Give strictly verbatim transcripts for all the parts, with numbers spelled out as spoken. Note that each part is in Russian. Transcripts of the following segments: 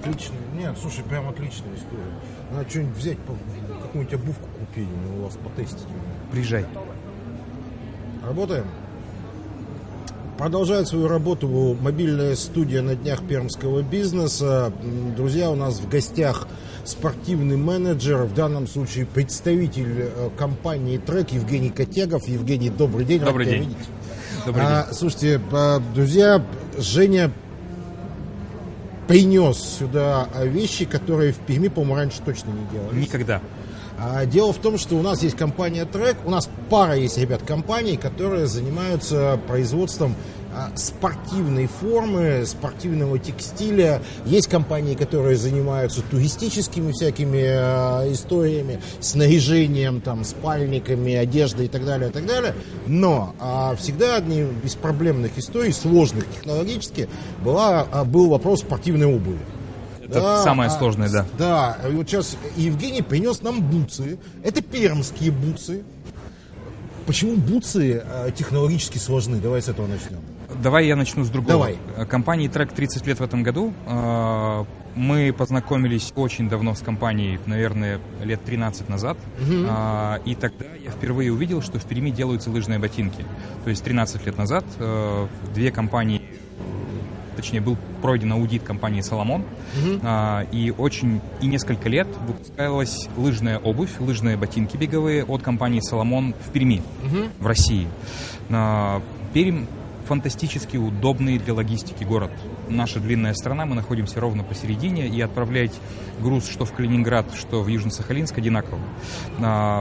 отличная. Нет, слушай, прям отличная история. Надо что-нибудь взять, какую-нибудь обувку купить у вас, потестить. Приезжай. Работаем. Продолжает свою работу мобильная студия на днях пермского бизнеса. Друзья, у нас в гостях спортивный менеджер, в данном случае представитель компании «Трек» Евгений Котегов. Евгений, добрый день. Добрый Рад день. Добрый а, день. Слушайте, друзья, Женя принес сюда вещи, которые в Перми, по-моему, раньше точно не делали. Никогда. Дело в том, что у нас есть компания «Трек», у нас пара есть, ребят, компаний, которые занимаются производством спортивной формы, спортивного текстиля. Есть компании, которые занимаются туристическими всякими э, историями, снаряжением, там, спальниками, одеждой и так далее, и так далее. Но э, всегда одни из проблемных историй, сложных технологически, была, э, был вопрос спортивной обуви. Это да, самое а, сложное, да. Да, и вот сейчас Евгений принес нам бутсы. Это пермские бутсы. Почему бутсы э, технологически сложны? Давай с этого начнем. Давай я начну с другого. Давай. Компании «Трек» тридцать лет в этом году. Мы познакомились очень давно с компанией, наверное, лет тринадцать назад. Угу. И тогда я впервые увидел, что в Перми делаются лыжные ботинки. То есть тринадцать лет назад две компании, точнее, был пройден аудит компании «Соломон», угу. а, и очень, и несколько лет выпускалась лыжная обувь, лыжные ботинки беговые от компании «Соломон» в Перми, угу. в России. А, Пермь фантастически удобный для логистики город. Наша длинная страна, мы находимся ровно посередине, и отправлять груз что в Калининград, что в Южно-Сахалинск одинаково. А,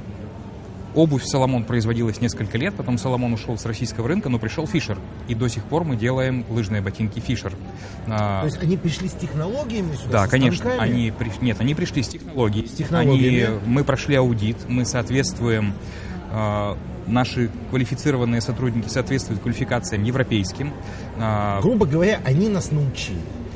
Обувь «Соломон» производилась несколько лет, потом «Соломон» ушел с российского рынка, но пришел «Фишер». И до сих пор мы делаем лыжные ботинки «Фишер». То есть они пришли с технологиями сюда? Да, со конечно. Они, нет, они пришли с технологией. С технологиями. Они, мы прошли аудит, мы соответствуем, э, наши квалифицированные сотрудники соответствуют квалификациям европейским. Э, Грубо говоря, они нас научили.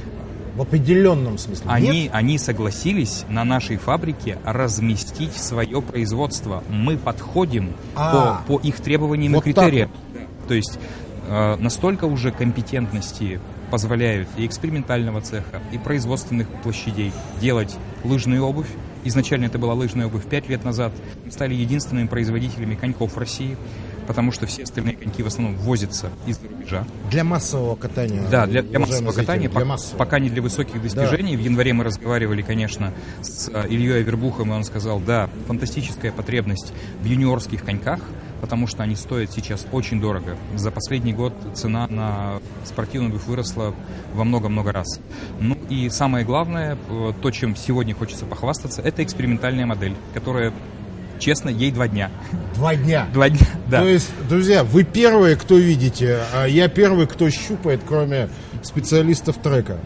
В определенном смысле. Они, они согласились на нашей фабрике разместить свое производство. Мы подходим по, по их требованиям вот и критериям. Вот. То есть э, настолько уже компетентности позволяют и экспериментального цеха, и производственных площадей делать лыжную обувь. Изначально это была лыжная обувь пять лет назад. Мы стали единственными производителями коньков в России, потому что все остальные коньки в основном возятся из-за рубежа. Для массового катания. Да, для, для массового катания, для пока, массового. пока не для высоких достижений. Да. В январе мы разговаривали, конечно, с Ильей Авербухом, и он сказал, да, фантастическая потребность в юниорских коньках, потому что они стоят сейчас очень дорого. За последний год цена на спортивную обувь выросла во много-много раз. Ну и самое главное, то, чем сегодня хочется похвастаться, это экспериментальная модель, которая... Честно, ей два дня. Два дня? Два дня, да. То есть, друзья, вы первые, кто видите, а я первый, кто щупает, кроме специалистов «Трека».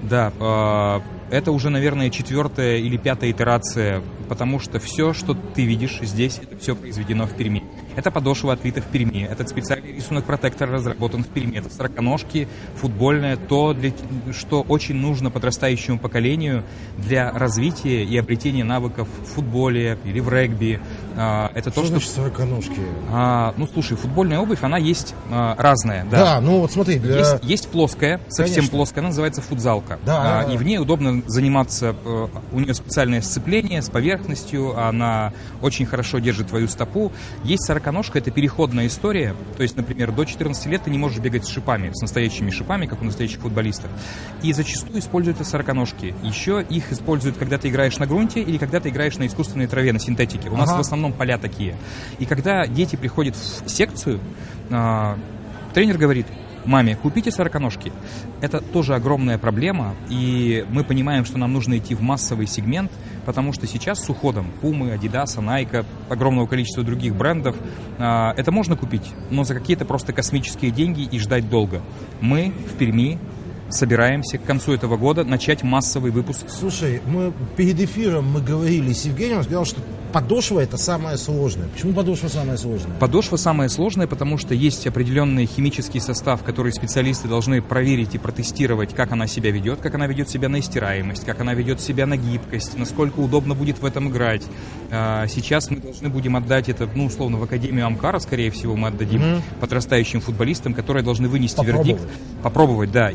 Да, это уже, наверное, четвертая или пятая итерация, потому что все, что ты видишь здесь, это все произведено в Перми. Это подошва отлита в Перми, этот специальный рисунок протектора разработан в Перми, это сороконожки, футбольное, то, для, что очень нужно подрастающему поколению для развития и обретения навыков в футболе или в регби. Это что то, значит что... сороконожки? А, ну, слушай, футбольная обувь, она есть а, разная. Да. да, ну вот смотри. Для... Есть, есть плоская, совсем Конечно. плоская, она называется футзалка. Да, а, да, и в ней удобно заниматься, у нее специальное сцепление с поверхностью, она очень хорошо держит твою стопу. Есть сороконожка, это переходная история, то есть, например, до четырнадцати лет ты не можешь бегать с шипами, с настоящими шипами, как у настоящих футболистов. И зачастую используют сороконожки. Еще их используют, когда ты играешь на грунте или когда ты играешь на искусственной траве, на синтетике. У ага. нас в основном поля такие. И когда дети приходят в секцию, э, тренер говорит: маме, купите сороконожки. Это тоже огромная проблема, и мы понимаем, что нам нужно идти в массовый сегмент, потому что сейчас с уходом Пумы, Адидаса, Найка, огромного количества других брендов, э, это можно купить, но за какие-то просто космические деньги и ждать долго. Мы в Перми собираемся к концу этого года начать массовый выпуск. Слушай, мы перед эфиром мы говорили с Евгением, он сказал, что подошва — это самое сложное. Почему подошва самая сложная? Подошва самая сложная, потому что есть определенный химический состав, который специалисты должны проверить и протестировать, как она себя ведет, как она ведет себя на истираемость, как она ведет себя на гибкость, насколько удобно будет в этом играть. Сейчас мы должны будем отдать это, ну, условно, в Академию Амкара, скорее всего, мы отдадим mm-hmm. подрастающим футболистам, которые должны вынести попробовать. вердикт, попробовать, да, и, возможно,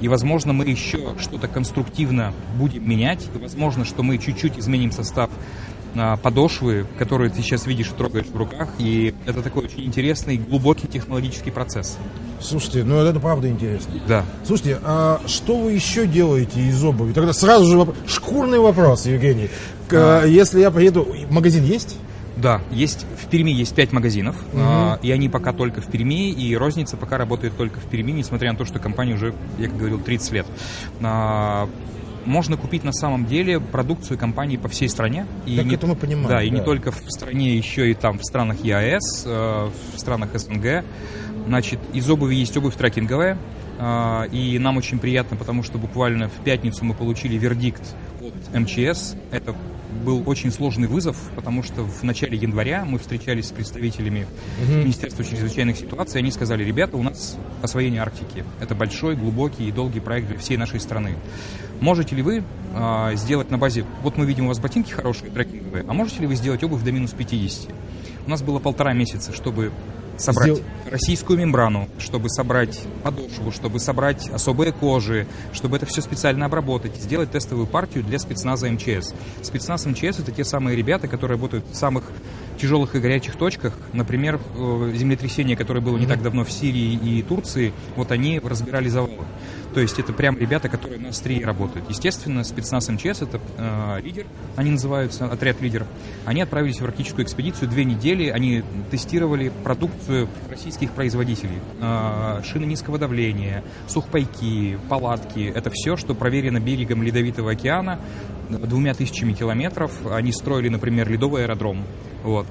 Возможно, мы еще что-то конструктивно будем менять. Возможно, что мы чуть-чуть изменим состав а, подошвы, которую ты сейчас видишь и трогаешь в руках. И это такой очень интересный, глубокий технологический процесс. Слушайте, ну это правда интересно. Да. Слушайте, а что вы еще делаете из обуви? Тогда сразу же вопрос, шкурный вопрос, Евгений. А... Если я приеду, магазин есть? Да, есть, в Перми есть пять магазинов, угу. э, и они пока только в Перми, и розница пока работает только в Перми, несмотря на то, что компания уже, я как говорил, тридцать лет. Э, можно купить на самом деле продукцию компании по всей стране. И так не, это мы понимаем. Да, да, и не только в стране, еще и там в странах ЕАЭС, э, в странах СНГ. Значит, из обуви есть обувь трекинговая, э, и нам очень приятно, потому что буквально в пятницу мы получили вердикт от эм че эс. Это был очень сложный вызов, потому что в начале января мы встречались с представителями угу. Министерства чрезвычайных ситуаций, и они сказали: ребята, у нас освоение Арктики. Это большой, глубокий и долгий проект для всей нашей страны. Можете ли вы э, сделать на базе, вот мы видим у вас ботинки хорошие, трекинговые, а можете ли вы сделать обувь до минус пятидесяти? У нас было полтора месяца, чтобы собрать Сдел... российскую мембрану, чтобы собрать подошву, чтобы собрать особые кожи, чтобы это все специально обработать, сделать тестовую партию для спецназа эм че эс. Спецназ эм че эс — это те самые ребята, которые работают в самых тяжелых и горячих точках. Например, землетрясение, которое было не так давно в Сирии и Турции, вот они разбирали завалы. То есть это прям ребята, которые на острие работают. Естественно, спецназ эм че эс — это э, лидер, они называются, отряд лидер. Они отправились в арктическую экспедицию две недели, они тестировали продукцию российских производителей. Э, шины низкого давления, сухпайки, палатки. Это все, что проверено берегом Ледовитого океана двумя тысячами километров. Они строили, например, ледовый аэродром. Вот.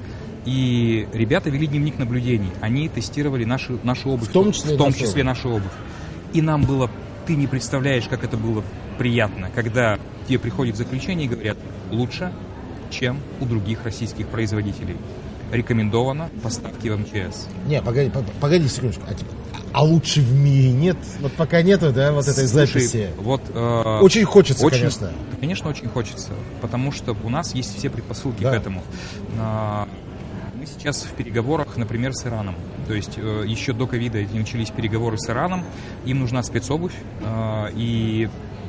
И ребята вели дневник наблюдений. Они тестировали нашу, нашу обувь, в том числе, в том числе нашу обувь. И нам было... Ты не представляешь, как это было приятно, когда тебе приходит заключение и говорят: лучше, чем у других российских производителей. Рекомендовано поставки в эм че эс. Не, погоди, погоди секундочку. А, типа, а лучше в мире нет? Вот пока нету, да, вот этой Слушай, записи. Вот, э, очень хочется, очень, конечно. Конечно, очень хочется, потому что у нас есть все предпосылки, да, к этому. Э, мы сейчас в переговорах, например, с Ираном. То есть э, еще до ковида начались переговоры с Ираном. Им нужна спецобувь, э, и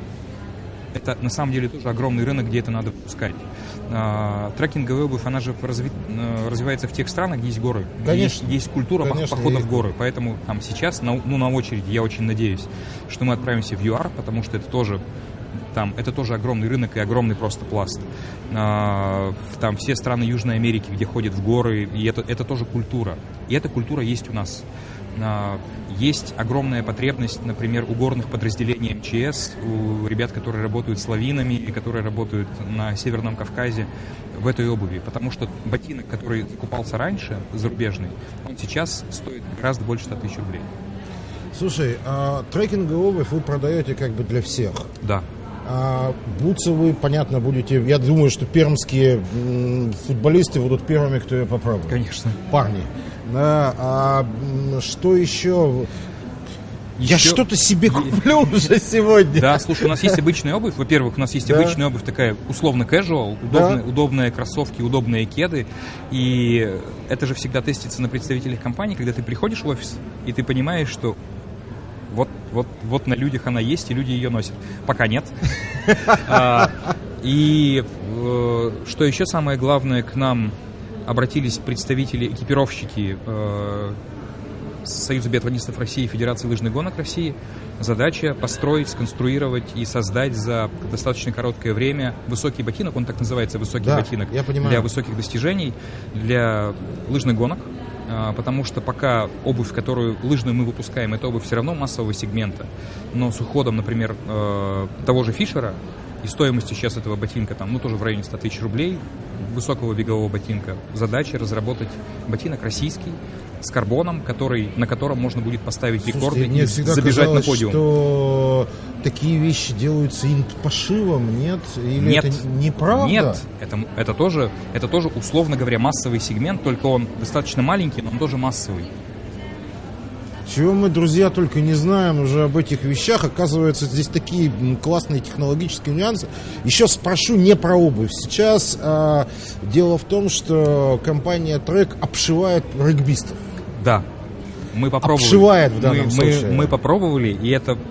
это на самом деле тоже огромный рынок, где это надо выпускать. Э, трекинговая обувь, она же разви, э, развивается в тех странах, где есть горы. Конечно. Есть, есть культура Конечно, похода есть. в горы. Поэтому там сейчас, на, ну, на очереди, я очень надеюсь, что мы отправимся в ЮАР, потому что это тоже... Там, это тоже огромный рынок и огромный просто пласт. А, там все страны Южной Америки, где ходят в горы, и это, это тоже культура. И эта культура есть у нас. А, есть огромная потребность, например, у горных подразделений эм че эс, у ребят, которые работают с лавинами и которые работают на Северном Кавказе, в этой обуви. Потому что ботинок, который закупался раньше, зарубежный, он сейчас стоит гораздо больше ста тысяч рублей. Слушай, а трекинговую обувь вы продаете как бы для всех? Да. А бутсы вы, понятно, будете... Я думаю, что пермские футболисты будут первыми, кто ее попробует. Конечно. Парни. Да, а что еще? еще... Я что-то себе куплю уже сегодня. Да, слушай, у нас есть обычная обувь. Во-первых, у нас есть да. обычная обувь такая условно casual, удобные, да. удобные кроссовки, удобные кеды. И это же всегда тестится на представителях компании, когда ты приходишь в офис, и ты понимаешь, что Вот, вот, вот на людях она есть, и люди ее носят. Пока нет. И что еще самое главное, к нам обратились представители, экипировщики Союза биатлонистов России и Федерации лыжных гонок России. Задача построить, сконструировать и создать за достаточно короткое время высокий ботинок, он так называется, высокий да, ботинок, я понимаю. Для высоких достижений, для лыжных гонок. Потому что пока обувь, которую лыжную мы выпускаем, это обувь все равно массового сегмента. Но с уходом, например, того же Фишера и стоимостью сейчас этого ботинка, там, ну, тоже в районе ста тысяч рублей, высокого бегового ботинка, задача разработать ботинок российский, с карбоном, который, на котором можно будет поставить Слушайте, рекорды мне и всегда забежать казалось, на подиум. Что такие вещи делаются пошивом, нет? Или нет, это неправда? Нет, это, это, тоже, это тоже, условно говоря, массовый сегмент, только он достаточно маленький, но он тоже массовый. Чего мы, друзья, только не знаем уже об этих вещах. Оказывается, здесь такие классные технологические нюансы. Еще спрошу не про обувь. Сейчас э, дело в том, что компания Trek обшивает регбистов. Да, мы попробовали. Обшивает в данном мы, случае. Мы, мы попробовали, и это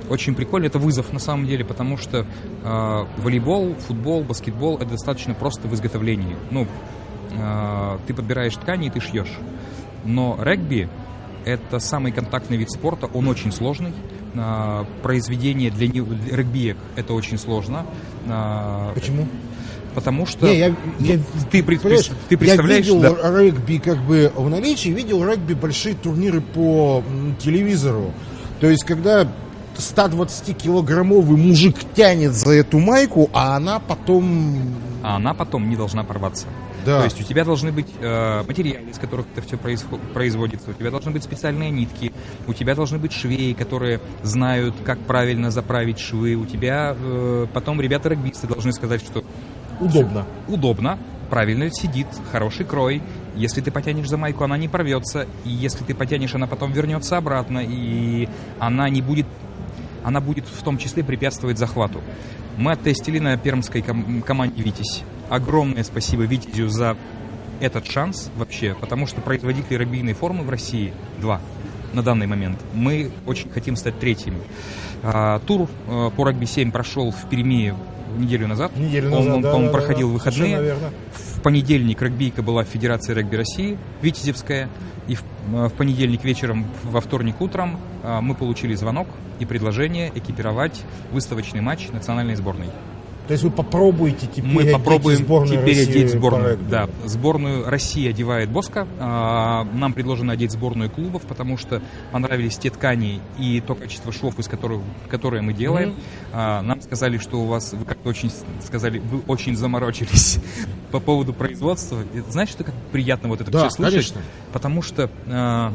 очень прикольно, это вызов на самом деле, потому что э, волейбол, футбол, баскетбол это достаточно просто в изготовлении. Ну, э, ты подбираешь ткани и ты шьешь. Но регби это самый контактный вид спорта, он очень сложный. Э, произведение для, для регбиек это очень сложно. Э, Почему? Потому что Не, я, я, ты, ты, ты представляешь... Я видел да. регби как бы в наличии, видел регби большие турниры по телевизору. То есть, когда сто двадцатикилограммовый мужик тянет за эту майку, а она потом... А она потом не должна порваться. Да. То есть у тебя должны быть э, материалы, из которых это все происход- производится, у тебя должны быть специальные нитки, у тебя должны быть швеи, которые знают, как правильно заправить швы, у тебя э, потом ребята-регбисты должны сказать, что... Удобно. Удобно, правильно сидит, хороший крой. Если ты потянешь за майку, она не порвется. И если ты потянешь, она потом вернется обратно. И она не будет... Она будет в том числе препятствовать захвату. Мы оттестили на пермской ком- команде «Витязь». Огромное спасибо «Витязю» за этот шанс вообще. Потому что производители регбийной формы в России два на данный момент. Мы очень хотим стать третьими. А, тур а, по регби семь прошел в Перми неделю назад. Неделю он, назад, он, да, он да, проходил да, выходные. В понедельник регбийка была в Федерации регби России, Витязевская. И в, в понедельник вечером, во вторник утром мы получили звонок и предложение экипировать выставочный матч национальной сборной. То есть вы попробуете теперь Мы попробуем сборную теперь России одеть сборную. по Да, сборную России одевает Боско. Нам предложено одеть сборную клубов, потому что понравились те ткани и то качество швов, из которых, которые мы делаем. Mm-hmm. Нам сказали, что у вас, вы как-то очень сказали, вы очень заморочились по поводу производства. Знаешь, что как приятно вот это да, все слышать? Конечно. Потому что а,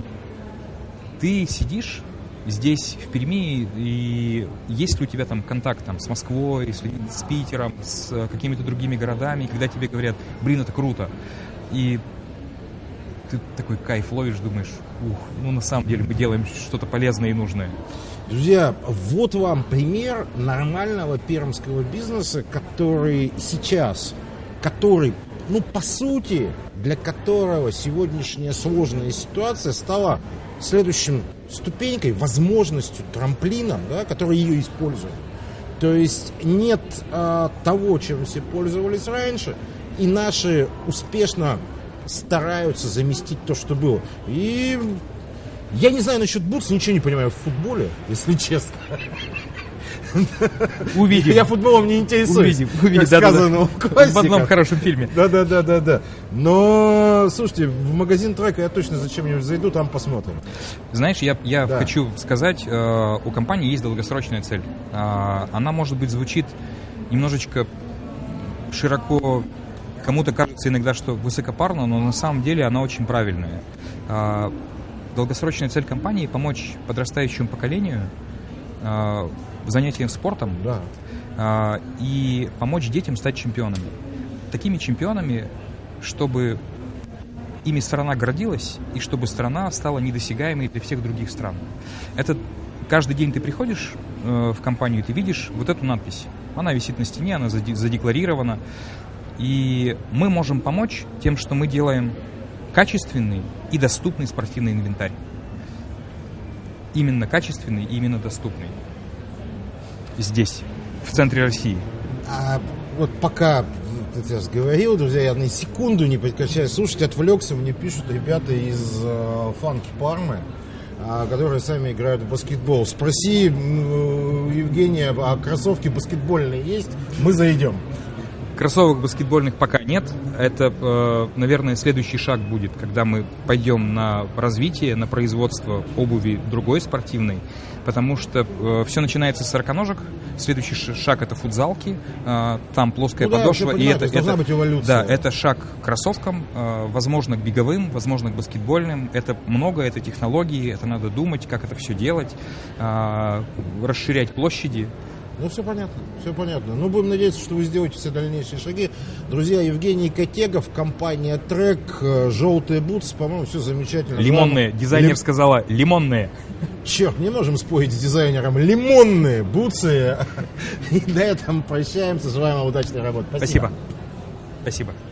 ты сидишь здесь, в Перми, и есть ли у тебя там контакт там, с Москвой, с, с Питером, с какими-то другими городами, когда тебе говорят, блин, это круто, и ты такой кайф ловишь, думаешь, ух, ну на самом деле мы делаем что-то полезное и нужное. Друзья, вот вам пример нормального пермского бизнеса, который сейчас, который, ну по сути, для которого сегодняшняя сложная ситуация стала следующим ступенькой, возможностью, трамплином, да, который ее использует. То есть нет а, того, чем все пользовались раньше, и наши успешно стараются заместить то, что было. И я не знаю насчет бутс, ничего не понимаю в футболе, если честно. Увидим. Я футболом не интересуюсь. Увидим, увидим. Как да, сказано да, да. В одном хорошем фильме. Да-да-да-да-да. Но, слушайте, в магазин трека я точно зачем-нибудь зайду, там посмотрим. Знаешь, я, я да. хочу сказать, э, у компании есть долгосрочная цель. Э, она, может быть, звучит немножечко широко, кому-то кажется иногда, что высокопарно, но на самом деле она очень правильная. Э, долгосрочная цель компании — помочь подрастающему поколению э, занятием спортом, да. а, и помочь детям стать чемпионами. Такими чемпионами, чтобы ими страна гордилась, и чтобы страна стала недосягаемой для всех других стран. Это каждый день ты приходишь э, в компанию, ты видишь вот эту надпись. Она висит на стене, она задекларирована. И мы можем помочь тем, что мы делаем качественный и доступный спортивный инвентарь. Именно качественный и именно доступный. Здесь, в центре России. А вот пока ты сейчас говорил, друзья, я на секунду не прекращаю слушать, отвлекся, мне пишут ребята из э, Фанки Пармы, э, которые сами играют в баскетбол. Спроси, э, Евгения, а кроссовки баскетбольные есть? Мы зайдем. Кроссовок баскетбольных пока нет. Это, э, наверное, следующий шаг будет, когда мы пойдем на развитие, на производство обуви другой спортивной, потому что э, все начинается с сороконожек. Следующий шаг — это футзалки, э, там плоская ну, подошва, да, и это, должна это, быть эволюция. Да, это шаг к кроссовкам, э, возможно, к беговым, возможно, к баскетбольным. Это много, это технологии, это надо думать, как это все делать, э, расширять площади. Ну, все понятно, все понятно. Ну, будем надеяться, что вы сделаете все дальнейшие шаги. Друзья, Евгений Котегов, компания Трек, желтые бутсы, по-моему, все замечательно. Лимонные, Главное, дизайнер лим... сказала, лимонные. Черт, не можем спорить с дизайнером. Лимонные бутсы. И на этом прощаемся. Желаем вам удачной работы. Спасибо. Спасибо. Спасибо.